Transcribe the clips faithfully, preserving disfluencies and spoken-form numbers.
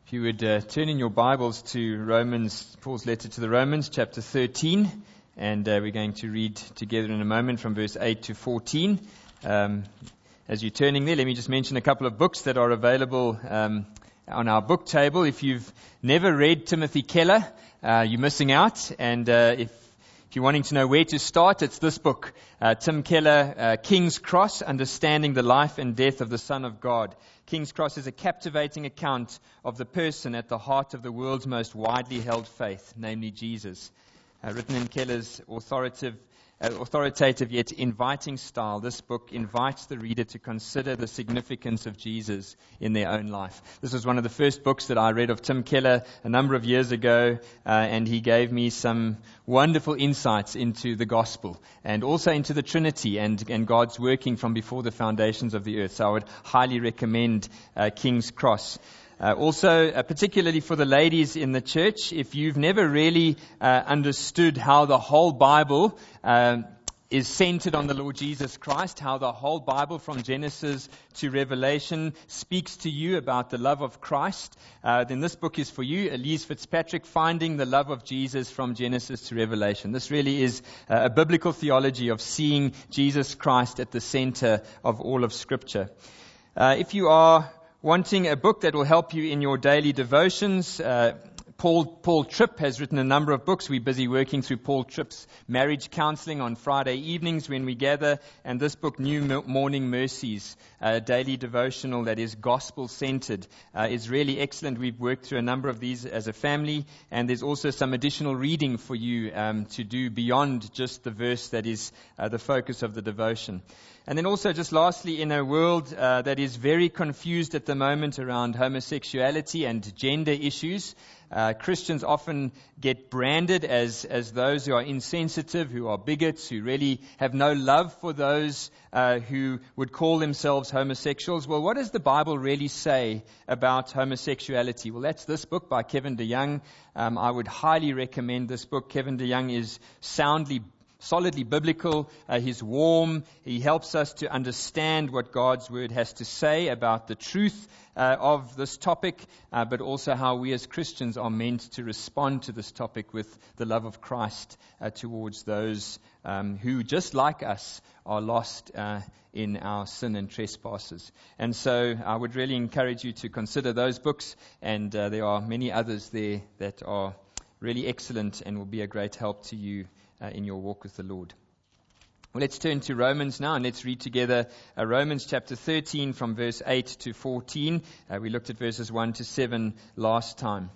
If you would uh, turn in your Bibles to Romans, Paul's letter to the Romans, chapter thirteen, and uh, we're going to read together in a moment from verse eight to fourteen. Um, as you're turning there, let me just mention a couple of books that are available um, on our book table. If you've never read Timothy Keller, uh, you're missing out, and uh, if If you're wanting to know where to start, it's this book, uh, Tim Keller, uh, King's Cross, Understanding the Life and Death of the Son of God. King's Cross is a captivating account of the person at the heart of the world's most widely held faith, namely Jesus. Uh, written in Keller's authoritative, uh, authoritative yet inviting style, this book invites the reader to consider the significance of Jesus in their own life. This was one of the first books that I read of Tim Keller a number of years ago, uh, and he gave me some wonderful insights into the gospel and also into the Trinity and, and God's working from before the foundations of the earth. So I would highly recommend uh, King's Cross. Uh, also, uh, particularly for the ladies in the church, if you've never really uh, understood how the whole Bible um, is centered on the Lord Jesus Christ, how the whole Bible from Genesis to Revelation speaks to you about the love of Christ, uh, then this book is for you. Elise Fitzpatrick, Finding the Love of Jesus from Genesis to Revelation. This really is uh, a biblical theology of seeing Jesus Christ at the center of all of Scripture. Uh, if you are wanting a book that will help you in your daily devotions, uh, Paul Paul Tripp has written a number of books. We're busy working through Paul Tripp's marriage counseling on Friday evenings when we gather, and this book, New Morning Mercies, a daily devotional that is gospel-centered, uh, is really excellent. We've worked through a number of these as a family, and there's also some additional reading for you um, to do beyond just the verse that is uh, the focus of the devotion. And then also, just lastly, in a world uh, that is very confused at the moment around homosexuality and gender issues, uh, Christians often get branded as, as those who are insensitive, who are bigots, who really have no love for those uh, who would call themselves homosexuals. Well, what does the Bible really say about homosexuality? Well, that's this book by Kevin DeYoung. Um, I would highly recommend this book. Kevin DeYoung is soundly solidly biblical. Uh, he's warm. He helps us to understand what God's Word has to say about the truth uh, of this topic, uh, but also how we as Christians are meant to respond to this topic with the love of Christ uh, towards those um, who, just like us, are lost uh, in our sin and trespasses. And so I would really encourage you to consider those books, and uh, there are many others there that are really excellent and will be a great help to you Uh, in your walk with the Lord. Well, let's turn to Romans now, and let's read together uh, Romans chapter thirteen from verse eight to fourteen. Uh, we looked at verses one to seven last time.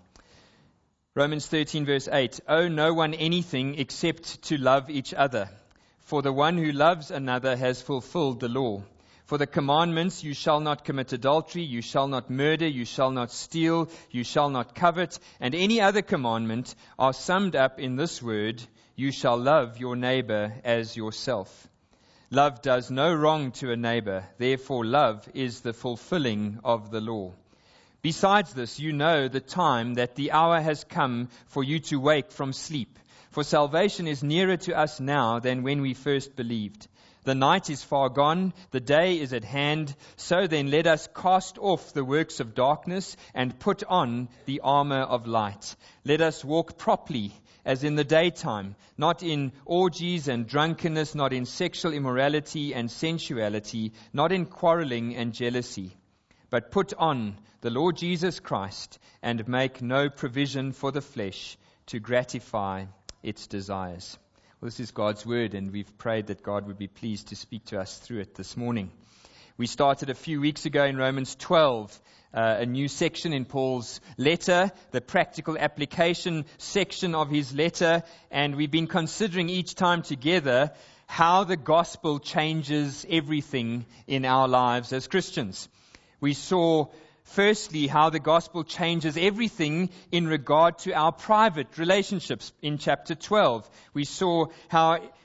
Romans thirteen verse eight, "Owe no one anything except to love each other, for the one who loves another has fulfilled the law. For the commandments, you shall not commit adultery, you shall not murder, you shall not steal, you shall not covet, and any other commandment are summed up in this word, you shall love your neighbor as yourself. Love does no wrong to a neighbor, therefore love is the fulfilling of the law. Besides this, you know the time that the hour has come for you to wake from sleep. For salvation is nearer to us now than when we first believed. The night is far gone, the day is at hand. So then let us cast off the works of darkness and put on the armor of light. Let us walk properly as in the daytime, not in orgies and drunkenness, not in sexual immorality and sensuality, not in quarreling and jealousy. But put on the Lord Jesus Christ and make no provision for the flesh to gratify its desires." Well, this is God's word, and we've prayed that God would be pleased to speak to us through it this morning. We started a few weeks ago in Romans twelve, uh, a new section in Paul's letter, the practical application section of his letter, and we've been considering each time together how the gospel changes everything in our lives as Christians. We saw firstly, how the gospel changes everything in regard to our private relationships in chapter twelve. We saw how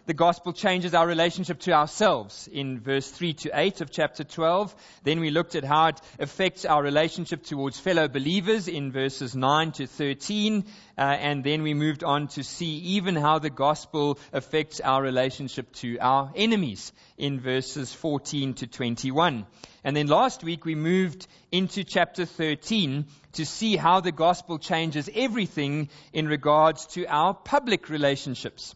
the gospel changes our relationship to ourselves in verse three to eight of chapter twelve. Then we looked at how it affects our relationship towards fellow believers in verses nine to thirteen. Uh, and then we moved on to see even how the gospel affects our relationship to our enemies in verses fourteen to twenty-one. And then last week we moved into chapter thirteen to see how the gospel changes everything in regards to our public relationships.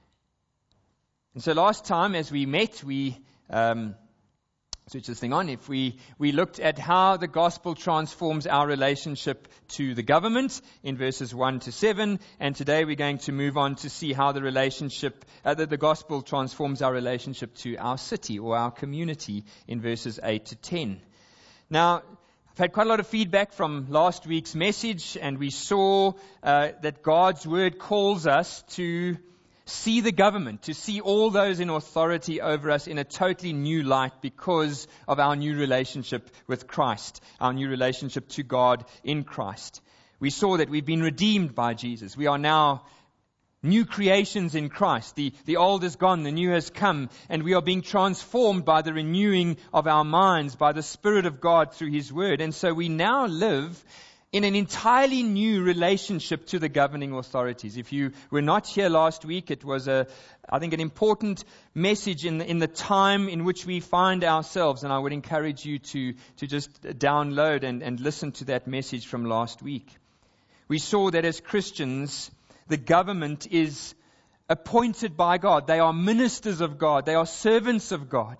And so last time as we met, we um, switch this thing on. If we, we looked at how the gospel transforms our relationship to the government in verses one to seven, and today we're going to move on to see how the relationship, uh, that the gospel transforms our relationship to our city or our community in verses eight to ten. Now, I've had quite a lot of feedback from last week's message, and we saw uh, that God's word calls us to see the government, to see all those in authority over us in a totally new light because of our new relationship with Christ, our new relationship to God in Christ. We saw that we've been redeemed by Jesus. We are now new creations in Christ. The, the old is gone, the new has come, and we are being transformed by the renewing of our minds, by the Spirit of God through His Word. And so we now live in an entirely new relationship to the governing authorities. If you were not here last week, it was a, I think, an important message in the, in the time in which we find ourselves, and I would encourage you to, to just download and, and listen to that message from last week. We saw that as Christians, the government is appointed by God. They are ministers of God. They are servants of God.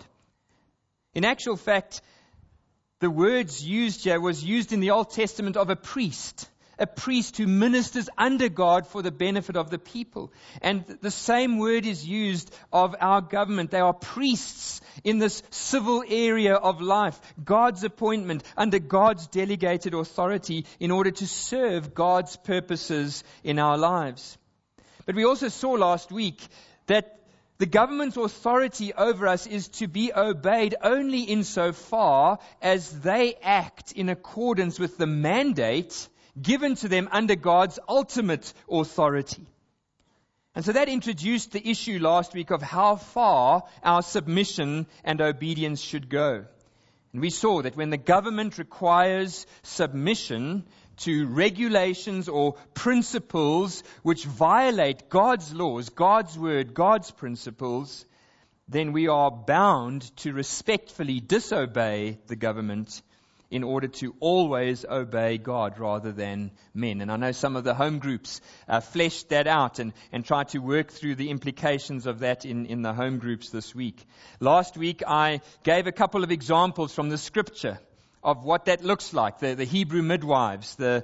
In actual fact, the words used here was used in the Old Testament of a priest, a priest who ministers under God for the benefit of the people. And the same word is used of our government. They are priests in this civil area of life, God's appointment under God's delegated authority in order to serve God's purposes in our lives. But we also saw last week that the government's authority over us is to be obeyed only insofar as they act in accordance with the mandate given to them under God's ultimate authority. And so that introduced the issue last week of how far our submission and obedience should go. And we saw that when the government requires submission to regulations or principles which violate God's laws, God's word, God's principles, then we are bound to respectfully disobey the government in order to always obey God rather than men. And I know some of the home groups uh, fleshed that out and, and tried to work through the implications of that in, in the home groups this week. Last week I gave a couple of examples from the scripture of what that looks like. The, the Hebrew midwives, the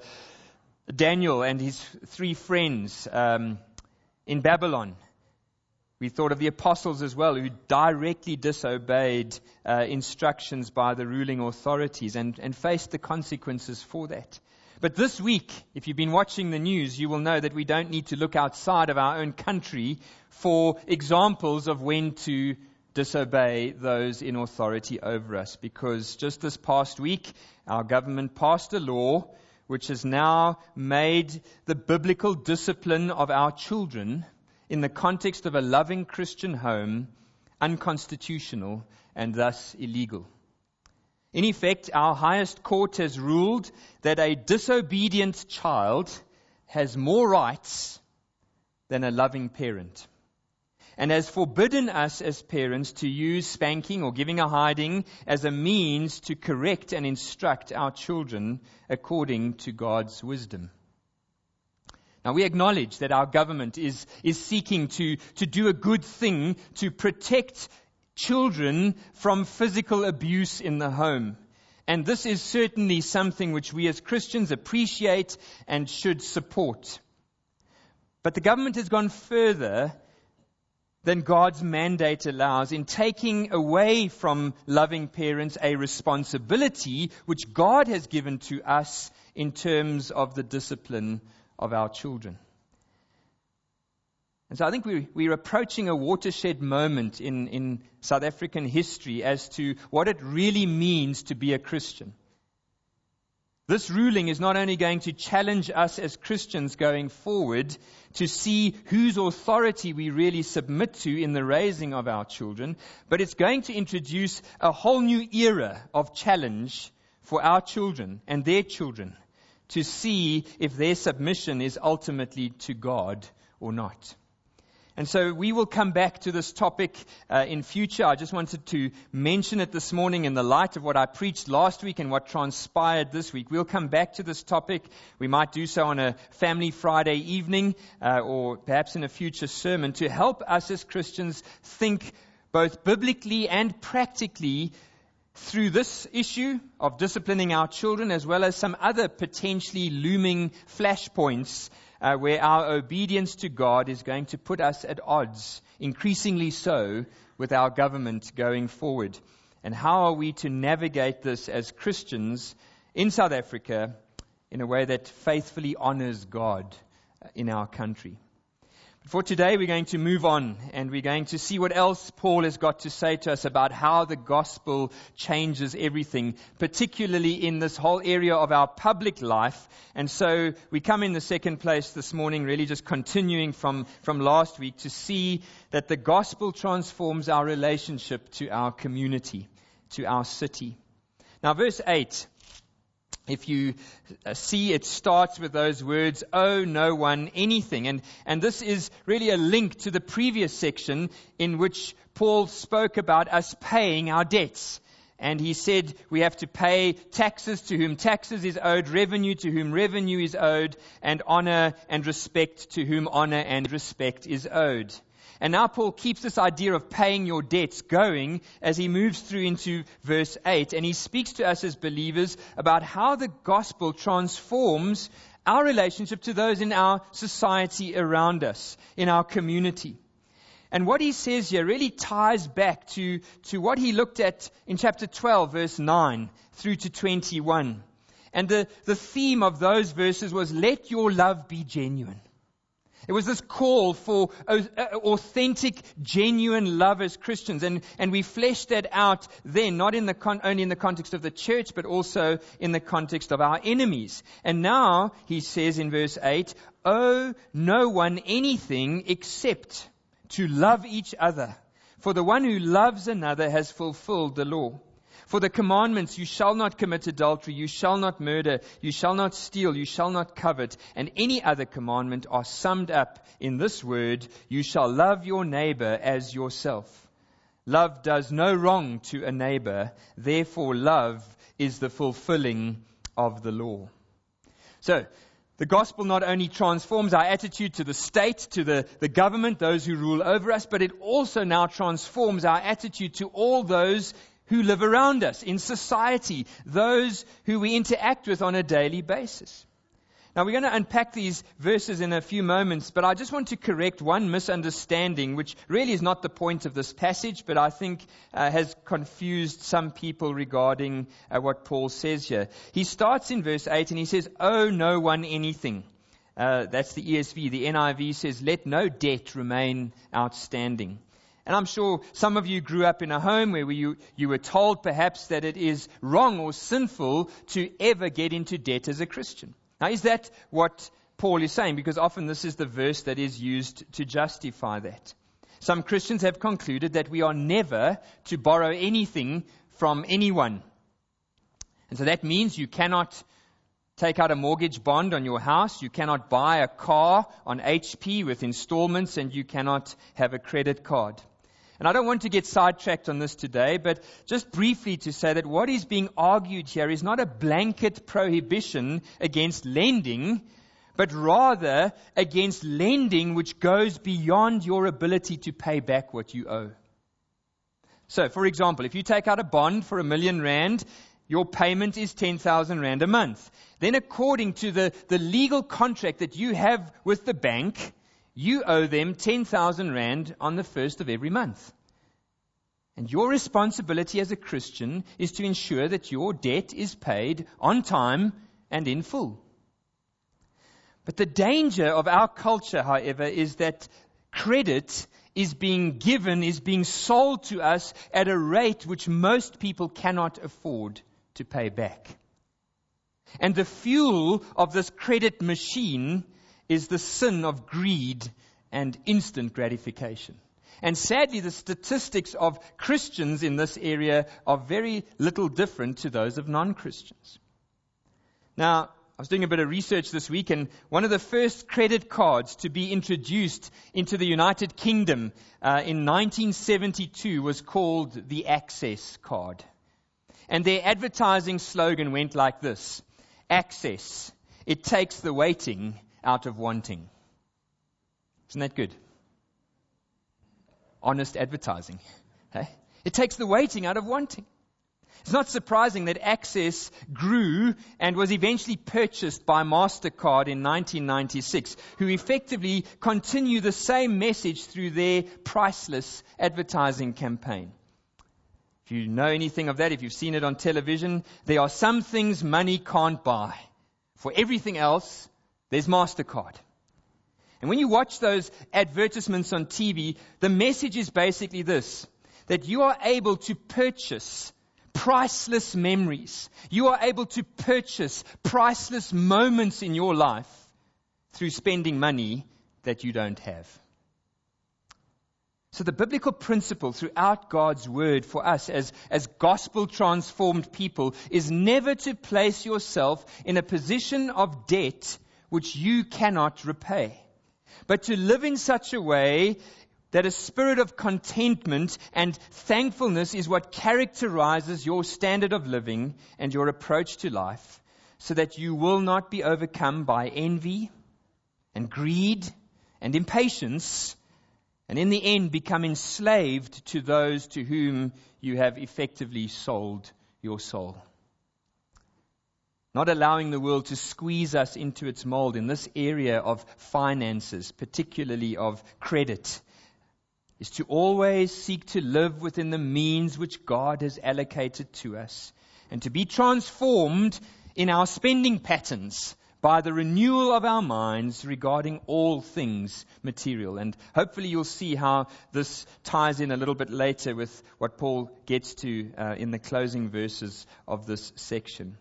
Daniel and his three friends um, in Babylon. We thought of the apostles as well, who directly disobeyed uh, instructions by the ruling authorities and, and faced the consequences for that. But this week, if you've been watching the news, you will know that we don't need to look outside of our own country for examples of when to disobey those in authority over us, because just this past week our government passed a law which has now made the biblical discipline of our children in the context of a loving Christian home unconstitutional and thus illegal. In effect, our highest court has ruled that a disobedient child has more rights than a loving parent, and has forbidden us as parents to use spanking or giving a hiding as a means to correct and instruct our children according to God's wisdom. Now, we acknowledge that our government is, is seeking to, to do a good thing to protect children from physical abuse in the home. And this is certainly something which we as Christians appreciate and should support. But the government has gone further than God's mandate allows in taking away from loving parents a responsibility which God has given to us in terms of the discipline of our children. And so I think we, we're approaching a watershed moment in, in South African history as to what it really means to be a Christian. This ruling is not only going to challenge us as Christians going forward to see whose authority we really submit to in the raising of our children, but it's going to introduce a whole new era of challenge for our children and their children to see if their submission is ultimately to God or not. And so we will come back to this topic uh, in future. I just wanted to mention it this morning in the light of what I preached last week and what transpired this week. We'll come back to this topic. We might do so on a Family Friday evening uh, or perhaps in a future sermon to help us as Christians think both biblically and practically through this issue of disciplining our children, as well as some other potentially looming flashpoints Uh, where our obedience to God is going to put us at odds, increasingly so, with our government going forward. And how are we to navigate this as Christians in South Africa in a way that faithfully honors God in our country? For today, we're going to move on, and we're going to see what else Paul has got to say to us about how the gospel changes everything, particularly in this whole area of our public life. And so we come in the second place this morning, really just continuing from, from last week, to see that the gospel transforms our relationship to our community, to our city. Now, verse eight. If you see, it starts with those words, owe no one anything. And, and this is really a link to the previous section in which Paul spoke about us paying our debts. And he said we have to pay taxes to whom taxes is owed, revenue to whom revenue is owed, and honor and respect to whom honor and respect is owed. And now Paul keeps this idea of paying your debts going as he moves through into verse eight. And he speaks to us as believers about how the gospel transforms our relationship to those in our society around us, in our community. And what he says here really ties back to, to what he looked at in chapter twelve, verse nine through to twenty-one. And the, the theme of those verses was, let your love be genuine. It was this call for authentic, genuine love as Christians. And, and we fleshed that out then, not in the con- only in the context of the church, but also in the context of our enemies. And now, he says in verse eight, owe no one anything except to love each other. For the one who loves another has fulfilled the law. For the commandments, you shall not commit adultery, you shall not murder, you shall not steal, you shall not covet, and any other commandment are summed up in this word, you shall love your neighbor as yourself. Love does no wrong to a neighbor, therefore love is the fulfilling of the law. So, the gospel not only transforms our attitude to the state, to the, the government, those who rule over us, but it also now transforms our attitude to all those who live around us in society, those who we interact with on a daily basis. Now, we're going to unpack these verses in a few moments, but I just want to correct one misunderstanding, which really is not the point of this passage, but I think uh, has confused some people regarding uh, what Paul says here. He starts in verse eight and he says, owe no one anything. Uh, that's the E S V. The N I V says, let no debt remain outstanding. And I'm sure some of you grew up in a home where you, you were told perhaps that it is wrong or sinful to ever get into debt as a Christian. Now, is that what Paul is saying? Because often this is the verse that is used to justify that. Some Christians have concluded that we are never to borrow anything from anyone. And so that means you cannot take out a mortgage bond on your house, you cannot buy a car on H P with installments, and you cannot have a credit card. And I don't want to get sidetracked on this today, but just briefly to say that what is being argued here is not a blanket prohibition against lending, but rather against lending which goes beyond your ability to pay back what you owe. So, for example, if you take out a bond for a million rand, your payment is ten thousand rand a month. Then according to the, the legal contract that you have with the bank, you owe them ten thousand rand on the first of every month. And your responsibility as a Christian is to ensure that your debt is paid on time and in full. But the danger of our culture, however, is that credit is being given, is being sold to us at a rate which most people cannot afford to pay back. And the fuel of this credit machine is the sin of greed and instant gratification. And sadly, the statistics of Christians in this area are very little different to those of non-Christians. Now, I was doing a bit of research this week, and one of the first credit cards to be introduced into the United Kingdom uh, in nineteen seventy-two was called the Access card. And their advertising slogan went like this: Access, it takes the waiting out of wanting. Isn't that good? Honest advertising. Hey? It takes the waiting out of wanting. It's not surprising that Access grew and was eventually purchased by MasterCard in nineteen ninety-six, who effectively continue the same message through their priceless advertising campaign. If you know anything of that, if you've seen it on television, there are some things money can't buy. For everything else, there's MasterCard. And when you watch those advertisements on T V, the message is basically this: that you are able to purchase priceless memories. You are able to purchase priceless moments in your life through spending money that you don't have. So the biblical principle throughout God's word for us as, as gospel-transformed people is never to place yourself in a position of debt which you cannot repay, but to live in such a way that a spirit of contentment and thankfulness is what characterizes your standard of living and your approach to life, so that you will not be overcome by envy and greed and impatience, and in the end become enslaved to those to whom you have effectively sold your soul. Not allowing the world to squeeze us into its mold in this area of finances, particularly of credit, is to always seek to live within the means which God has allocated to us, and to be transformed in our spending patterns by the renewal of our minds regarding all things material. And hopefully you'll see how this ties in a little bit later with what Paul gets to uh, in the closing verses of this section.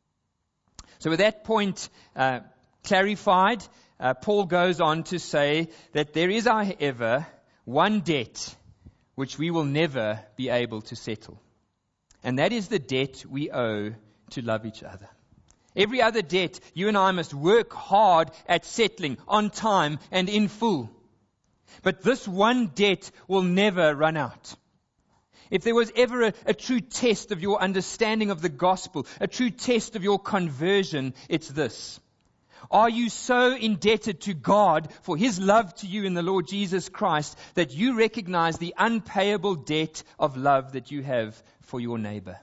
So with that point uh, clarified, uh, Paul goes on to say that there is, however, one debt which we will never be able to settle. And that is the debt we owe to love each other. Every other debt you and I must work hard at settling on time and in full. But this one debt will never run out. If there was ever a, a true test of your understanding of the gospel, a true test of your conversion, it's this: are you so indebted to God for His love to you in the Lord Jesus Christ that you recognize the unpayable debt of love that you have for your neighbor?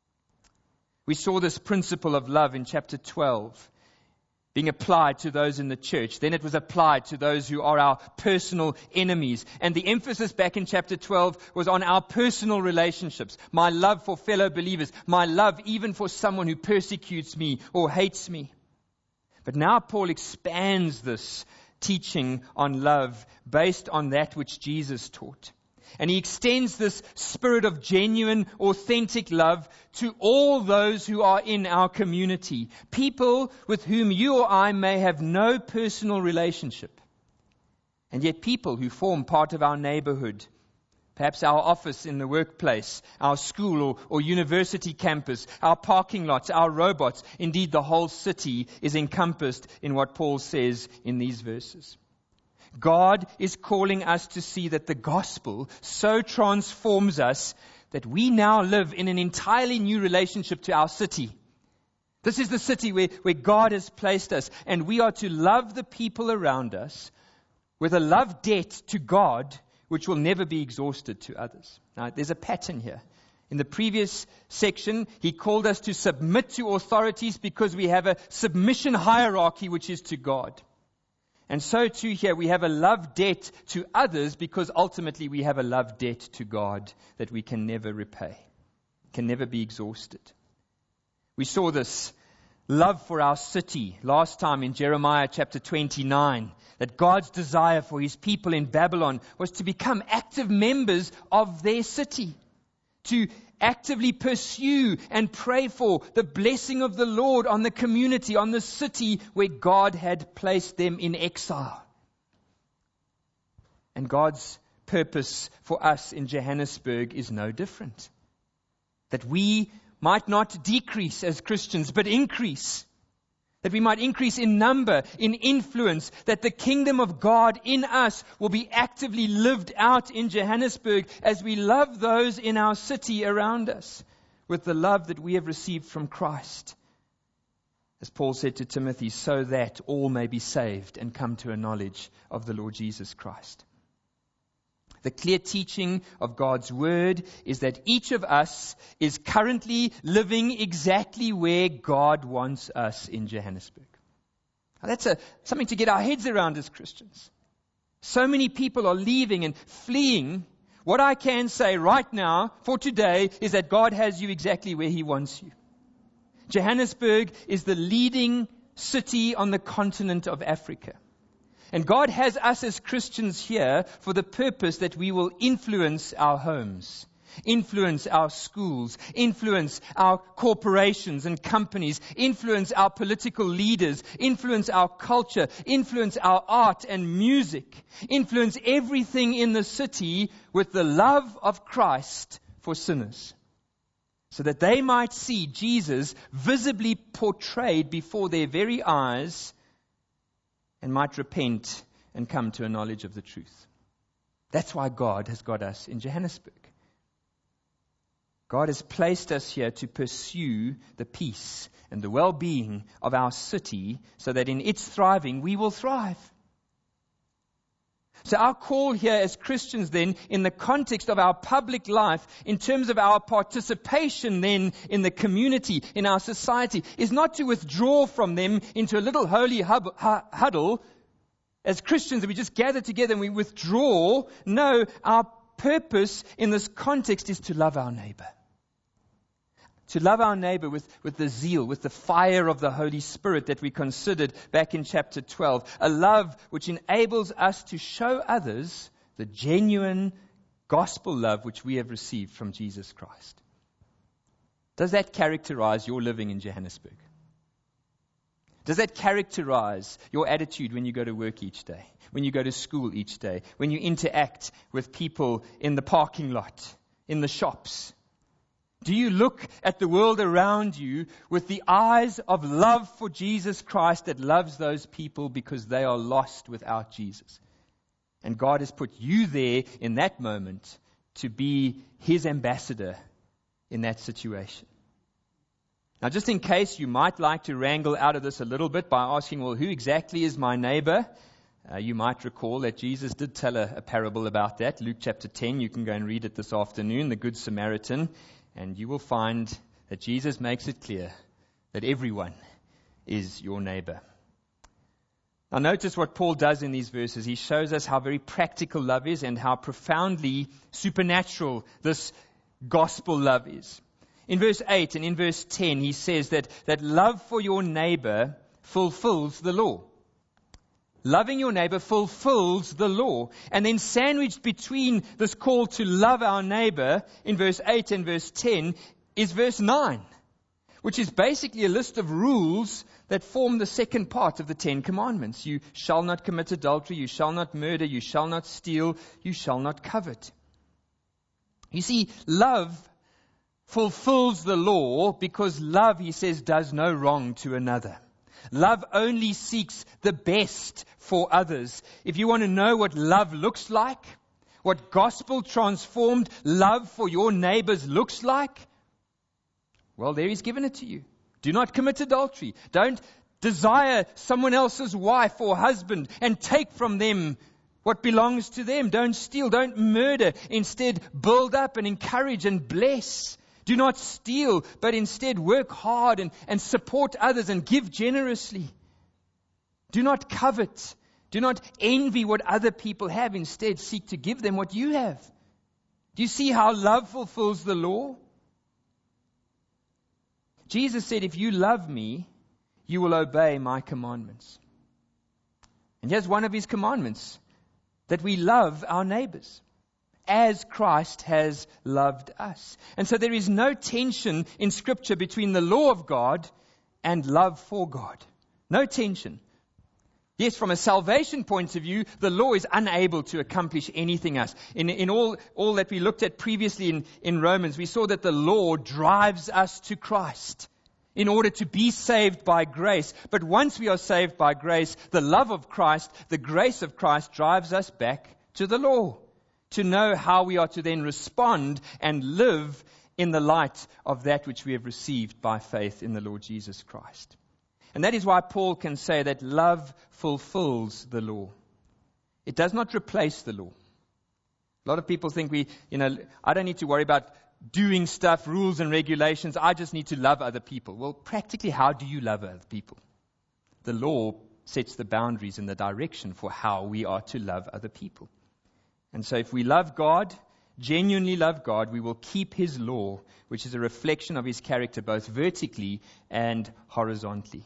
We saw this principle of love in chapter twelve being applied to those in the church. Then it was applied to those who are our personal enemies. And the emphasis back in chapter twelve was on our personal relationships. My love for fellow believers. My love even for someone who persecutes me or hates me. But now Paul expands this teaching on love based on that which Jesus taught. And he extends this spirit of genuine, authentic love to all those who are in our community. People with whom you or I may have no personal relationship. And yet people who form part of our neighborhood. Perhaps our office in the workplace, our school or, or university campus, our parking lots, our robots. Indeed, the whole city is encompassed in what Paul says in these verses. God is calling us to see that the gospel so transforms us that we now live in an entirely new relationship to our city. This is the city where, where God has placed us, and we are to love the people around us with a love debt to God which will never be exhausted to others. Now, there's a pattern here. In the previous section, he called us to submit to authorities because we have a submission hierarchy which is to God. And so too here we have a love debt to others because ultimately we have a love debt to God that we can never repay, can never be exhausted. We saw this love for our city last time in Jeremiah chapter twenty-nine, that God's desire for His people in Babylon was to become active members of their city, to actively pursue and pray for the blessing of the Lord on the community, on the city where God had placed them in exile. And God's purpose for us in Johannesburg is no different. That we might not decrease as Christians, but increase. That we might increase in number, in influence, that the kingdom of God in us will be actively lived out in Johannesburg as we love those in our city around us with the love that we have received from Christ. As Paul said to Timothy, so that all may be saved and come to a knowledge of the Lord Jesus Christ. The clear teaching of God's word is that each of us is currently living exactly where God wants us in Johannesburg. Now that's a, something to get our heads around as Christians. So many people are leaving and fleeing. What I can say right now for today is that God has you exactly where He wants you. Johannesburg is the leading city on the continent of Africa. And God has us as Christians here for the purpose that we will influence our homes, influence our schools, influence our corporations and companies, influence our political leaders, influence our culture, influence our art and music, influence everything in the city with the love of Christ for sinners, so that they might see Jesus visibly portrayed before their very eyes and might repent and come to a knowledge of the truth. That's why God has got us in Johannesburg. God has placed us here to pursue the peace and the well-being of our city so that in its thriving we will thrive. So our call here as Christians then, in the context of our public life, in terms of our participation then in the community, in our society, is not to withdraw from them into a little holy hub, huddle. As Christians, we just gather together and we withdraw. No, our purpose in this context is to love our neighbor. To love our neighbor with, with the zeal, with the fire of the Holy Spirit that we considered back in chapter twelve. A love which enables us to show others the genuine gospel love which we have received from Jesus Christ. Does that characterize your living in Johannesburg? Does that characterize your attitude when you go to work each day, when you go to school each day, when you interact with people in the parking lot, in the shops? Do you look at the world around you with the eyes of love for Jesus Christ that loves those people because they are lost without Jesus? And God has put you there in that moment to be His ambassador in that situation. Now, just in case you might like to wrangle out of this a little bit by asking, well, who exactly is my neighbor? Uh, you might recall that Jesus did tell a, a parable about that. Luke chapter ten, you can go and read it this afternoon, the Good Samaritan. And you will find that Jesus makes it clear that everyone is your neighbor. Now notice what Paul does in these verses. He shows us how very practical love is and how profoundly supernatural this gospel love is. In verse eight and in verse ten, he says that, that love for your neighbor fulfills the law. Loving your neighbor fulfills the law. And then sandwiched between this call to love our neighbor in verse eight and verse ten is verse nine, which is basically a list of rules that form the second part of the Ten Commandments. You shall not commit adultery, you shall not murder, you shall not steal, you shall not covet. You see, love fulfills the law because love, he says, does no wrong to another. Love only seeks the best for others. If you want to know what love looks like, what gospel-transformed love for your neighbors looks like, well, there He's given it to you. Do not commit adultery. Don't desire someone else's wife or husband and take from them what belongs to them. Don't steal. Don't murder. Instead, build up and encourage and bless. Do not steal, but instead work hard and, and support others and give generously. Do not covet. Do not envy what other people have. Instead, seek to give them what you have. Do you see how love fulfills the law? Jesus said, if you love me, you will obey my commandments. And here's one of His commandments, that we love our neighbors. as Christ has loved us. And so there is no tension in Scripture between the law of God and love for God. No tension. Yes, from a salvation point of view, the law is unable to accomplish anything else. In, in all, all that we looked at previously in, in Romans, we saw that the law drives us to Christ in order to be saved by grace. But once we are saved by grace, the love of Christ, the grace of Christ drives us back to the law, to know how we are to then respond and live in the light of that which we have received by faith in the Lord Jesus Christ. And that is why Paul can say that love fulfills the law. It does not replace the law. A lot of people think we, you know, I don't need to worry about doing stuff, rules and regulations. I just need to love other people. Well, practically, how do you love other people? The law sets the boundaries and the direction for how we are to love other people. And so if we love God, genuinely love God, we will keep His law, which is a reflection of His character, both vertically and horizontally.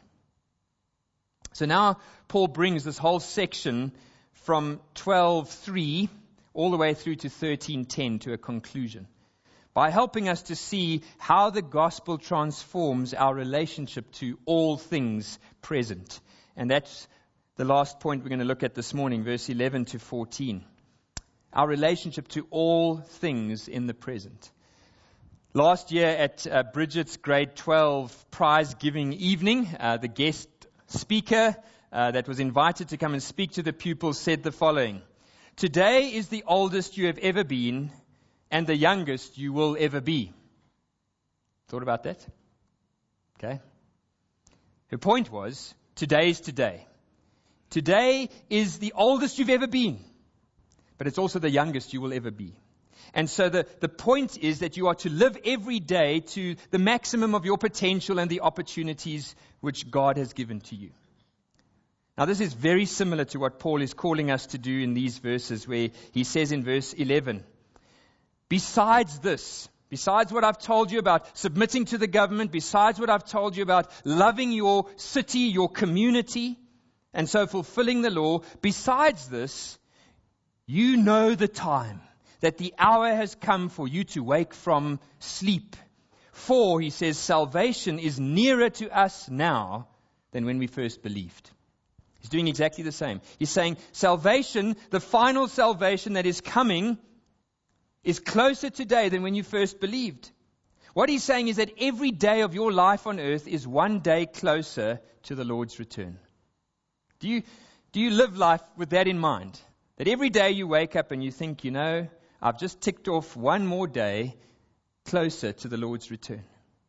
So now Paul brings this whole section from twelve three all the way through to thirteen ten to a conclusion, by helping us to see how the gospel transforms our relationship to all things present. And that's the last point we're going to look at this morning, verse eleven to fourteen. Our relationship to all things in the present. Last year at uh, Bridget's grade twelve prize giving evening, uh, the guest speaker uh, that was invited to come and speak to the pupils said the following: "Today is the oldest you have ever been and the youngest you will ever be." Thought about that? Okay. Her point was, today is today. Today is the oldest you've ever been, but it's also the youngest you will ever be. And so the, the point is that you are to live every day to the maximum of your potential and the opportunities which God has given to you. Now this is very similar to what Paul is calling us to do in these verses, where he says in verse eleven, besides this, besides what I've told you about submitting to the government, besides what I've told you about loving your city, your community, and so fulfilling the law, besides this, you know the time, that the hour has come for you to wake from sleep. For, he says, salvation is nearer to us now than when we first believed. He's doing exactly the same. He's saying salvation, the final salvation that is coming, is closer today than when you first believed. What he's saying is that every day of your life on earth is one day closer to the Lord's return. Do you, do you live life with that in mind? That every day you wake up and you think, you know, I've just ticked off one more day closer to the Lord's return.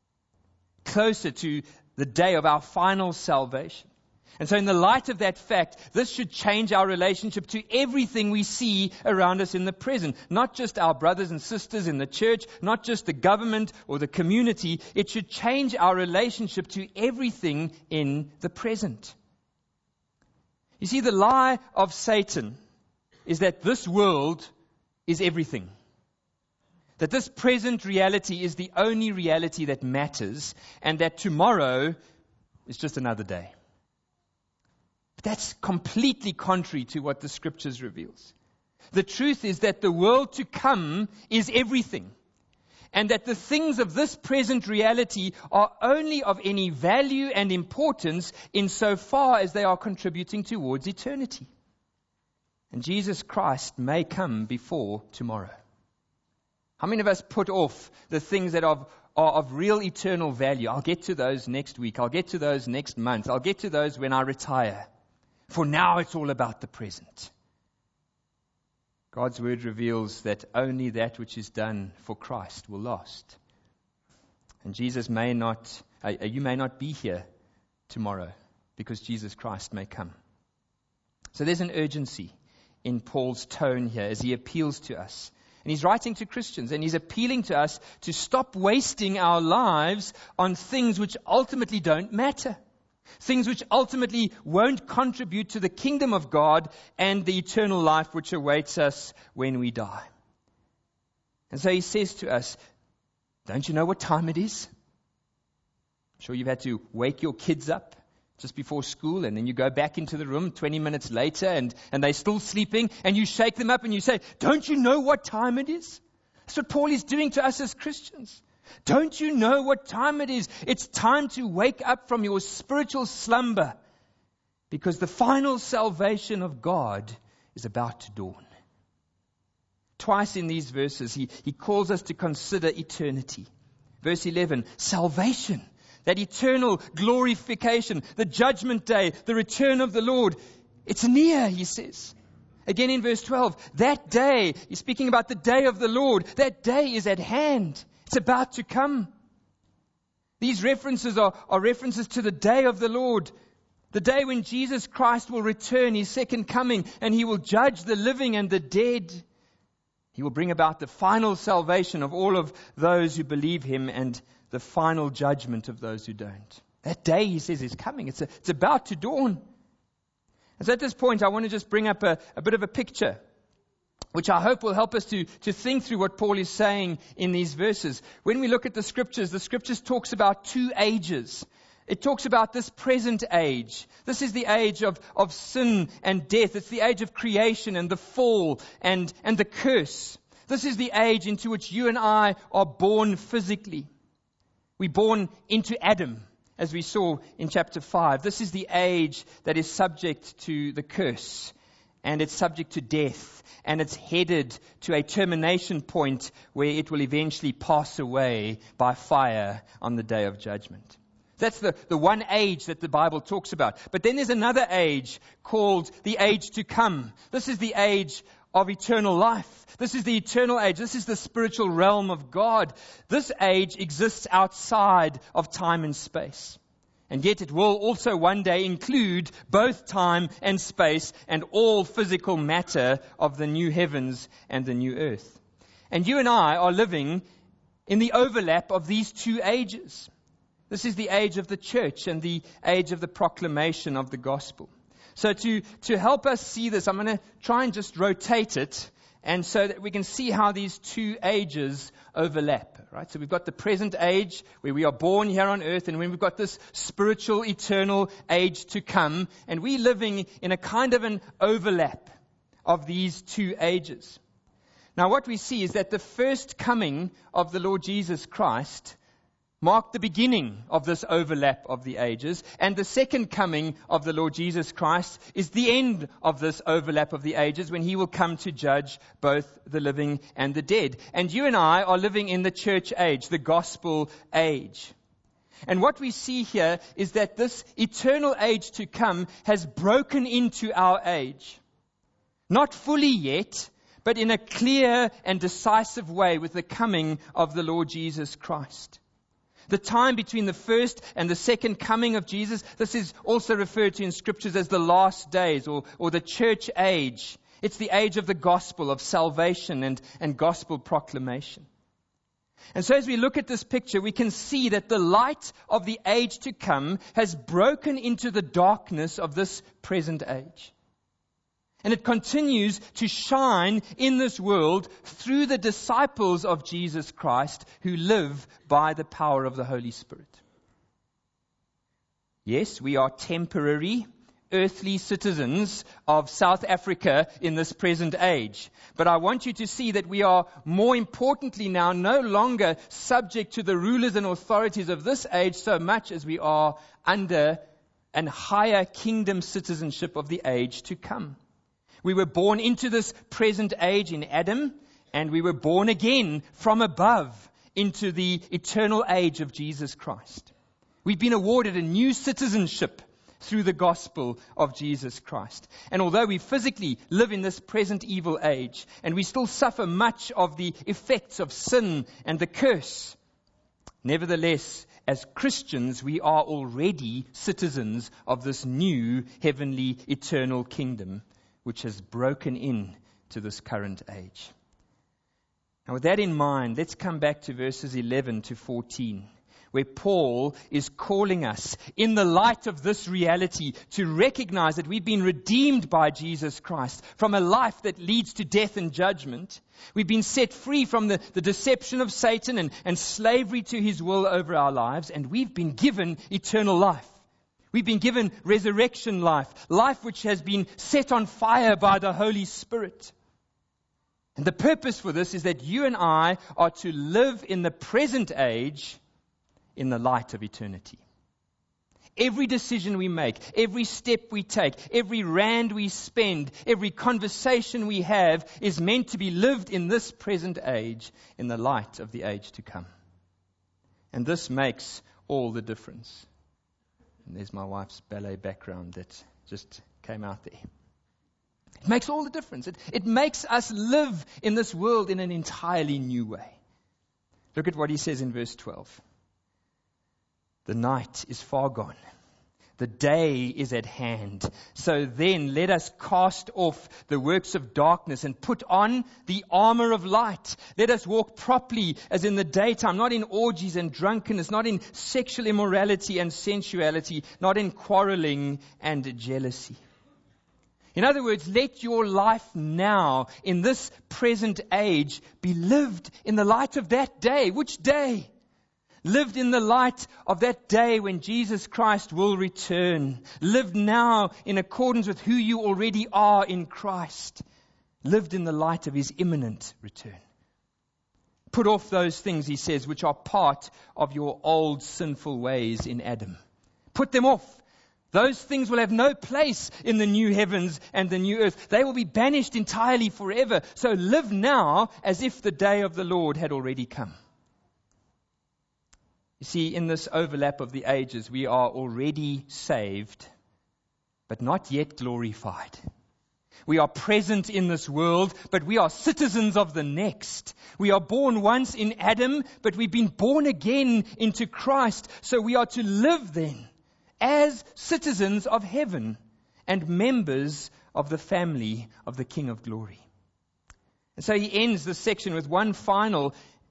Closer to the day of our final salvation. And so in the light of that fact, this should change our relationship to everything we see around us in the present. Not just our brothers and sisters in the church, not just the government or the community. It should change our relationship to everything in the present. You see, the lie of Satan is that this world is everything. That this present reality is the only reality that matters, and that tomorrow is just another day. But that's completely contrary to what the Scriptures reveals. The truth is that the world to come is everything, and that the things of this present reality are only of any value and importance insofar as they are contributing towards eternity. And Jesus Christ may come before tomorrow. How many of us put off the things that are, are of real eternal value? I'll get to those next week. I'll get to those next month. I'll get to those when I retire. For now, it's all about the present. God's word reveals that only that which is done for Christ will last. And Jesus may not, uh, you may not be here tomorrow because Jesus Christ may come. So there's an urgency in Paul's tone here as he appeals to us. And he's writing to Christians, and he's appealing to us to stop wasting our lives on things which ultimately don't matter. Things which ultimately won't contribute to the kingdom of God and the eternal life which awaits us when we die. And so he says to us, don't you know what time it is? I'm sure you've had to wake your kids up just before school, and then you go back into the room twenty minutes later, and, and they're still sleeping, and you shake them up and you say, don't you know what time it is? That's what Paul is doing to us as Christians. Don't you know what time it is? It's time to wake up from your spiritual slumber, because the final salvation of God is about to dawn. Twice in these verses, he, he calls us to consider eternity. Verse eleven, salvation. That eternal glorification, the judgment day, the return of the Lord. It's near, he says. Again in verse twelve, that day, he's speaking about the day of the Lord. That day is at hand. It's about to come. These references are, are references to the day of the Lord. The day when Jesus Christ will return, his second coming, and he will judge the living and the dead. He will bring about the final salvation of all of those who believe him, and the final judgment of those who don't. That day, he says, is coming. It's, a, it's about to dawn. And so at this point, I want to just bring up a, a bit of a picture, which I hope will help us to, to think through what Paul is saying in these verses. When we look at the Scriptures, the Scriptures talks about two ages. It talks about this present age. This is the age of, of sin and death. It's the age of creation and the fall and, and the curse. This is the age into which you and I are born physically. We're born into Adam, as we saw in chapter five. This is the age that is subject to the curse, and it's subject to death, and it's headed to a termination point where it will eventually pass away by fire on the day of judgment. That's the, the one age that the Bible talks about. But then there's another age called the age to come. This is the age of eternal life. This is the eternal age. This is the spiritual realm of God. This age exists outside of time and space. And yet it will also one day include both time and space and all physical matter of the new heavens and the new earth. And you and I are living in the overlap of these two ages. This is the age of the church and the age of the proclamation of the gospel. So to, to help us see this, I'm going to try and just rotate it, and so that we can see how these two ages overlap. Right? So we've got the present age where we are born here on earth, and when we've got this spiritual, eternal age to come, and we're living in a kind of an overlap of these two ages. Now what we see is that the first coming of the Lord Jesus Christ marked the beginning of this overlap of the ages, and the second coming of the Lord Jesus Christ is the end of this overlap of the ages, when he will come to judge both the living and the dead. And you and I are living in the church age, the gospel age. And what we see here is that this eternal age to come has broken into our age. Not fully yet, but in a clear and decisive way with the coming of the Lord Jesus Christ. The time between the first and the second coming of Jesus, this is also referred to in Scriptures as the last days, or, or the church age. It's the age of the gospel, of salvation and, and gospel proclamation. And so as we look at this picture, we can see that the light of the age to come has broken into the darkness of this present age. And it continues to shine in this world through the disciples of Jesus Christ who live by the power of the Holy Spirit. Yes, we are temporary, earthly citizens of South Africa in this present age. But I want you to see that we are more importantly now no longer subject to the rulers and authorities of this age so much as we are under an higher kingdom citizenship of the age to come. We were born into this present age in Adam, and we were born again from above into the eternal age of Jesus Christ. We've been awarded a new citizenship through the gospel of Jesus Christ. And although we physically live in this present evil age, and we still suffer much of the effects of sin and the curse, nevertheless, as Christians, we are already citizens of this new heavenly eternal kingdom, which has broken in to this current age. Now with that in mind, let's come back to verses eleven to fourteen, where Paul is calling us, in the light of this reality, to recognize that we've been redeemed by Jesus Christ from a life that leads to death and judgment. We've been set free from the, the deception of Satan and, and slavery to his will over our lives, and we've been given eternal life. We've been given resurrection life, life which has been set on fire by the Holy Spirit. And the purpose for this is that you and I are to live in the present age in the light of eternity. Every decision we make, every step we take, every rand we spend, every conversation we have is meant to be lived in this present age in the light of the age to come. And this makes all the difference. And there's my wife's ballet background that just came out there. It makes all the difference. It, it makes us live in this world in an entirely new way. Look at what he says in verse twelve. The night is far gone. The day is at hand. So then let us cast off the works of darkness and put on the armor of light. Let us walk properly as in the daytime, not in orgies and drunkenness, not in sexual immorality and sensuality, not in quarreling and jealousy. In other words, let your life now, in this present age, be lived in the light of that day. Which day? Lived in the light of that day when Jesus Christ will return. Lived now in accordance with who you already are in Christ. Lived in the light of His imminent return. Put off those things, he says, which are part of your old sinful ways in Adam. Put them off. Those things will have no place in the new heavens and the new earth. They will be banished entirely forever. So live now as if the day of the Lord had already come. You see, in this overlap of the ages, we are already saved, but not yet glorified. We are present in this world, but we are citizens of the next. We are born once in Adam, but we've been born again into Christ. So we are to live then as citizens of heaven and members of the family of the King of Glory. And so he ends this section with one final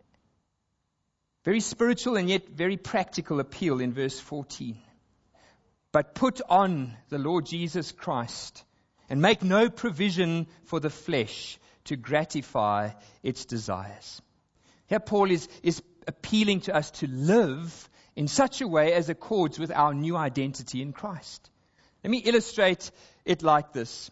very spiritual and yet very practical appeal in verse fourteen. But put on the Lord Jesus Christ and make no provision for the flesh to gratify its desires. Here Paul is, is appealing to us to live in such a way as accords with our new identity in Christ. Let me illustrate it like this.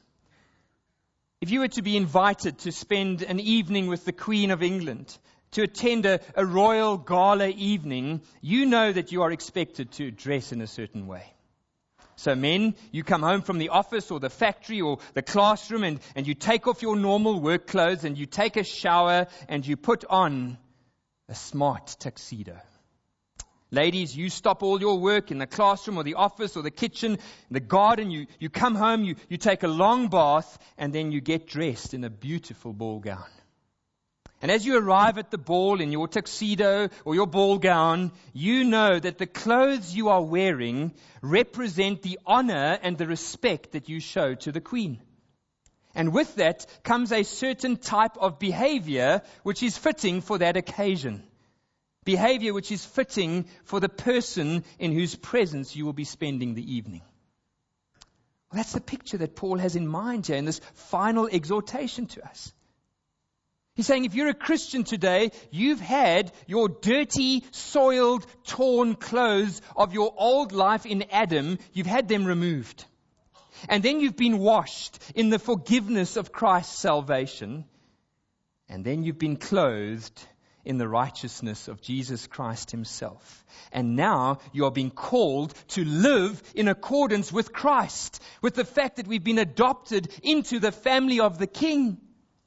If you were to be invited to spend an evening with the Queen of England, to attend a, a royal gala evening, you know that you are expected to dress in a certain way. So men, you come home from the office or the factory or the classroom and, and you take off your normal work clothes and you take a shower and you put on a smart tuxedo. Ladies, you stop all your work in the classroom or the office or the kitchen, the garden, you, you come home, you, you take a long bath and then you get dressed in a beautiful ball gown. And as you arrive at the ball in your tuxedo or your ball gown, you know that the clothes you are wearing represent the honor and the respect that you show to the Queen. And with that comes a certain type of behavior which is fitting for that occasion. Behavior which is fitting for the person in whose presence you will be spending the evening. Well, that's the picture that Paul has in mind here in this final exhortation to us. He's saying if you're a Christian today, you've had your dirty, soiled, torn clothes of your old life in Adam, you've had them removed. And then you've been washed in the forgiveness of Christ's salvation. And then you've been clothed in the righteousness of Jesus Christ himself. And now you are being called to live in accordance with Christ, with the fact that we've been adopted into the family of the King.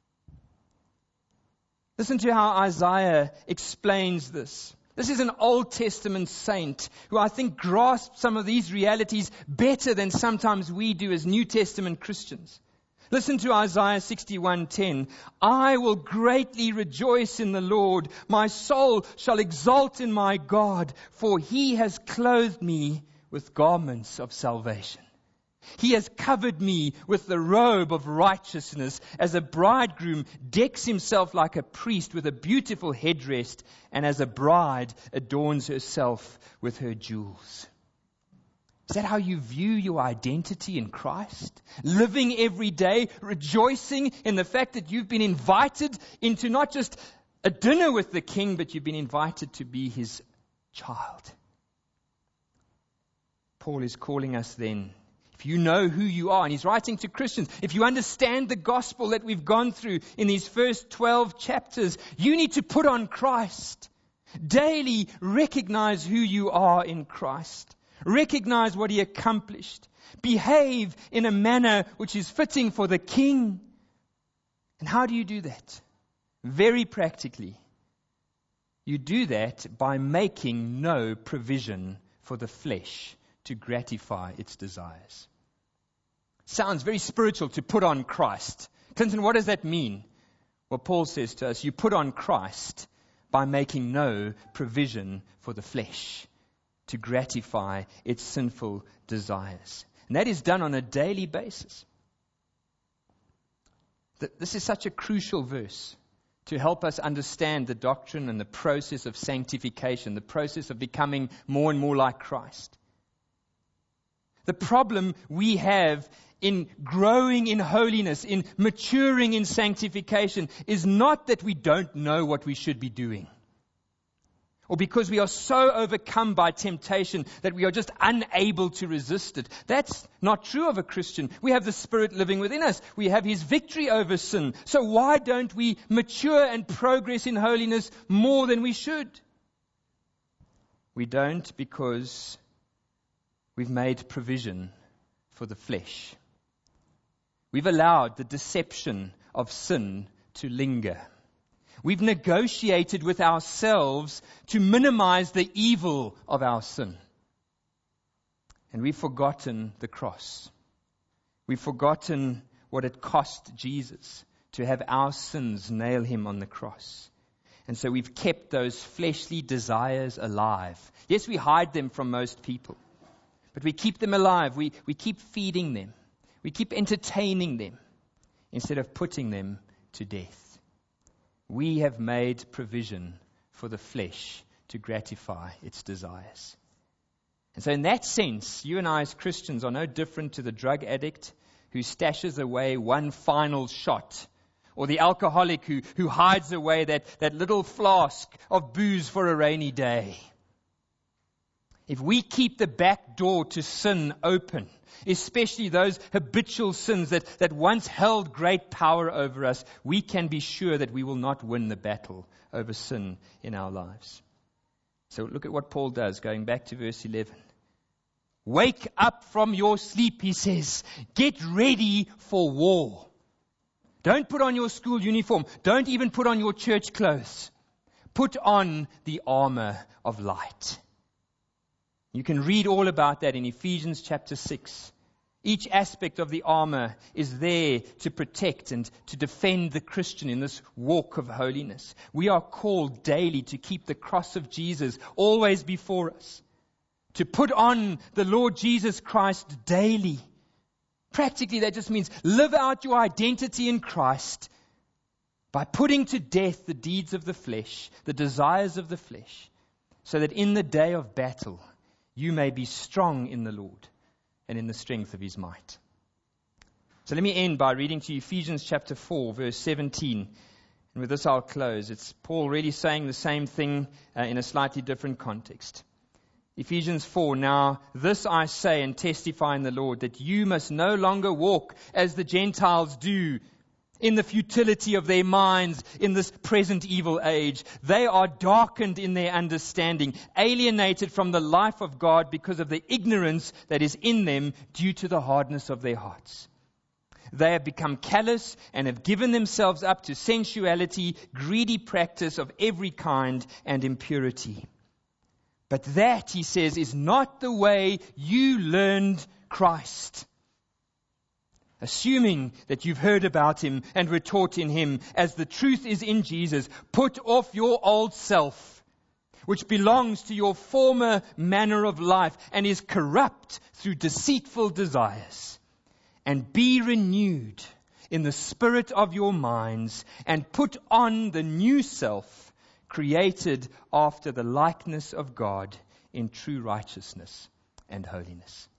Listen to how Isaiah explains this. This is an Old Testament saint who I think grasps some of these realities better than sometimes we do as New Testament Christians. Listen to Isaiah sixty-one ten. I will greatly rejoice in the Lord. My soul shall exult in my God, for he has clothed me with garments of salvation. He has covered me with the robe of righteousness, as a bridegroom decks himself like a priest with a beautiful headdress, and as a bride adorns herself with her jewels. Is that how you view your identity in Christ? Living every day, rejoicing in the fact that you've been invited into not just a dinner with the King, but you've been invited to be his child. Paul is calling us then, if you know who you are, and he's writing to Christians, if you understand the gospel that we've gone through in these first twelve chapters, you need to put on Christ. Daily recognize who you are in Christ. Recognize what he accomplished. Behave in a manner which is fitting for the King. And how do you do that? Very practically. You do that by making no provision for the flesh to gratify its desires. Sounds very spiritual to put on Christ. Clinton, what does that mean? Well, Paul says to us, you put on Christ by making no provision for the flesh to gratify its sinful desires. And that is done on a daily basis. This is such a crucial verse to help us understand the doctrine and the process of sanctification, the process of becoming more and more like Christ. The problem we have in growing in holiness, in maturing in sanctification, is not that we don't know what we should be doing, or because we are so overcome by temptation that we are just unable to resist it. That's not true of a Christian. We have the Spirit living within us. We have His victory over sin. So why don't we mature and progress in holiness more than we should? We don't because we've made provision for the flesh. We've allowed the deception of sin to linger. We've negotiated with ourselves to minimize the evil of our sin. And we've forgotten the cross. We've forgotten what it cost Jesus to have our sins nail Him on the cross. And so we've kept those fleshly desires alive. Yes, we hide them from most people, but we keep them alive. We, we keep feeding them. We keep entertaining them instead of putting them to death. We have made provision for the flesh to gratify its desires. And so in that sense, you and I as Christians are no different to the drug addict who stashes away one final shot, or the alcoholic who, who hides away that, that little flask of booze for a rainy day. If we keep the back door to sin open, especially those habitual sins that, that once held great power over us, we can be sure that we will not win the battle over sin in our lives. So look at what Paul does, going back to verse eleven. Wake up from your sleep, he says. Get ready for war. Don't put on your school uniform. Don't even put on your church clothes. Put on the armor of light. You can read all about that in Ephesians chapter six. Each aspect of the armor is there to protect and to defend the Christian in this walk of holiness. We are called daily to keep the cross of Jesus always before us, to put on the Lord Jesus Christ daily. Practically, that just means live out your identity in Christ by putting to death the deeds of the flesh, the desires of the flesh, so that in the day of battle, you may be strong in the Lord and in the strength of His might. So let me end by reading to you Ephesians chapter four, verse seventeen. And with this I'll close. It's Paul really saying the same thing uh, in a slightly different context. Ephesians four, now this I say and testify in the Lord, that you must no longer walk as the Gentiles do, in the futility of their minds in this present evil age. They are darkened in their understanding, alienated from the life of God because of the ignorance that is in them due to the hardness of their hearts. They have become callous and have given themselves up to sensuality, greedy practice of every kind, and impurity. But that, he says, is not the way you learned Christ. Assuming that you've heard about Him and were taught in Him, as the truth is in Jesus, put off your old self, which belongs to your former manner of life and is corrupt through deceitful desires, and be renewed in the spirit of your minds, and put on the new self, created after the likeness of God in true righteousness and holiness.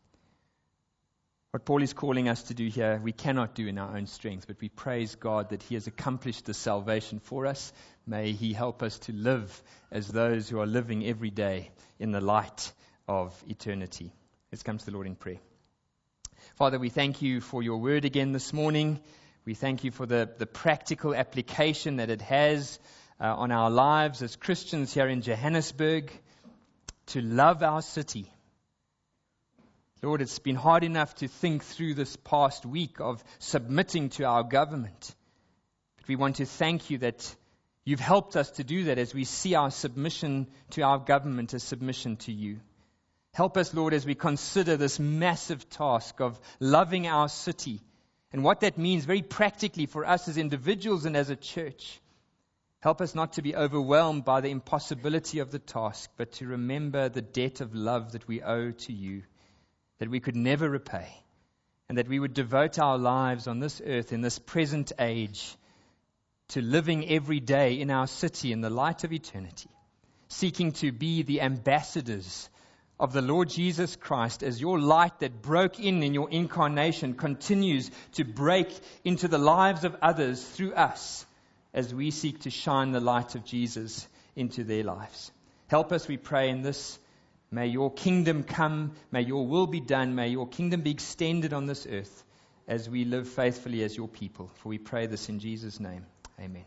What Paul is calling us to do here, we cannot do in our own strength, but we praise God that He has accomplished the salvation for us. May He help us to live as those who are living every day in the light of eternity. Let's come to the Lord in prayer. Father, we thank you for your word again this morning. We thank you for the, the practical application that it has uh, on our lives as Christians here in Johannesburg, to love our city. Lord, it's been hard enough to think through this past week of submitting to our government. But we want to thank you that you've helped us to do that as we see our submission to our government as submission to you. Help us, Lord, as we consider this massive task of loving our city and what that means very practically for us as individuals and as a church. Help us not to be overwhelmed by the impossibility of the task, but to remember the debt of love that we owe to you, that we could never repay, and that we would devote our lives on this earth in this present age to living every day in our city in the light of eternity, seeking to be the ambassadors of the Lord Jesus Christ as your light that broke in in your incarnation continues to break into the lives of others through us as we seek to shine the light of Jesus into their lives. Help us, we pray, in this. May your kingdom come, may your will be done, may your kingdom be extended on this earth as we live faithfully as your people. For we pray this in Jesus' name. Amen.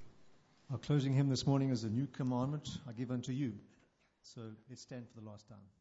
Our closing hymn this morning is the new commandment I give unto you. So let's stand for the last time.